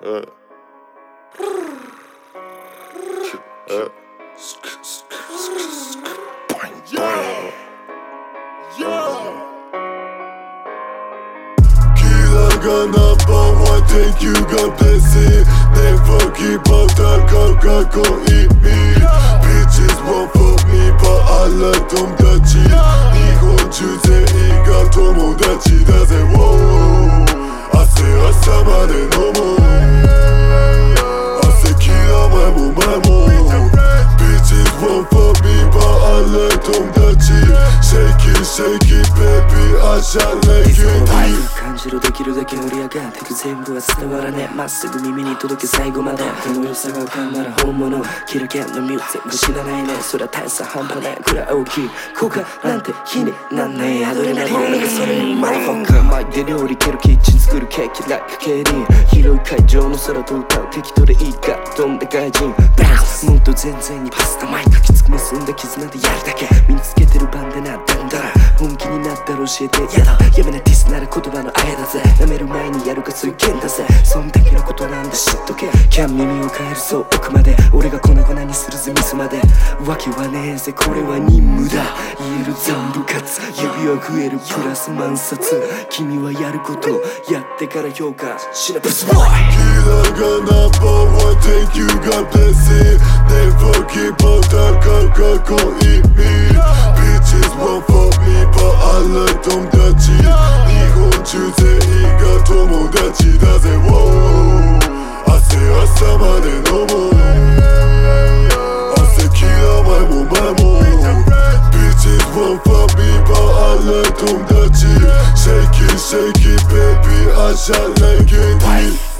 Gonna bomb one take you got blessing. Never keep out that car go eat me. Bitches won't fuck me but I like them dachi. Nihon中全員が友達だぜ。汗朝まで飲もう。汗きら前も前も。Bitches won't fuck me but I like them dachi. Shake it shake it baby I shall let you be。 感じるできるだけ盛り上がってく全部は伝わらねえまっすぐ耳に届け最後までこの良さが浮かんだら本物キラキラのミュージック知らないねそりゃ大差半端ないくらい大きい効果なんて気になんねえアドレナリンがそれにマイフォーカーマイで料理蹴るキッチン作るケーキライク競輪広い会場の空と歌う適当でいいか飛んで外人バンスもっと全然にパスタマイクきつく結んだ絆でやるだけ身につけてるバンダナだんだら本気になったら教えてやだやめなディスなら言葉のあやだぜ舐める前にやるかそういう剣だぜそんだけのことなんだ知っとけキャン耳を変えるそう奥まで俺が粉々にするぜミスまでわけはねえぜこれは任務だ言える全部勝つ指は増えるプラス万冊君はやることやってから評価しなブスボーイ Killerがnumber one take you got blessing Never keep out that car go eat me Bitches won't fuck me but I like them dachi 日本中全員が友達だぜ汗朝まで飲もう汗きら前も前も Bitches won't fuck me but I like them dachi Shake it shake it baby I shall like it